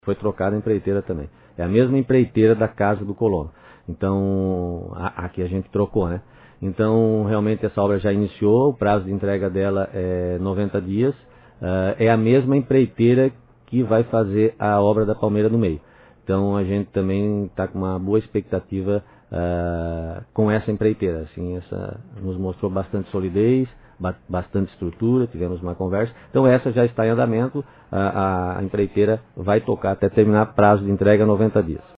foi trocada a empreiteira também. É a mesma empreiteira da casa do colono. Então, aqui a gente trocou, né? Então, realmente essa obra já iniciou, o prazo de entrega dela é 90 dias. É a mesma empreiteira que vai fazer a obra da Palmeira do Meio. Então, a gente também está com uma boa expectativa com essa empreiteira. Assim, essa nos mostrou bastante solidez, bastante estrutura, tivemos uma conversa. Então, essa já está em andamento. A empreiteira vai tocar até terminar prazo de entrega 90 dias.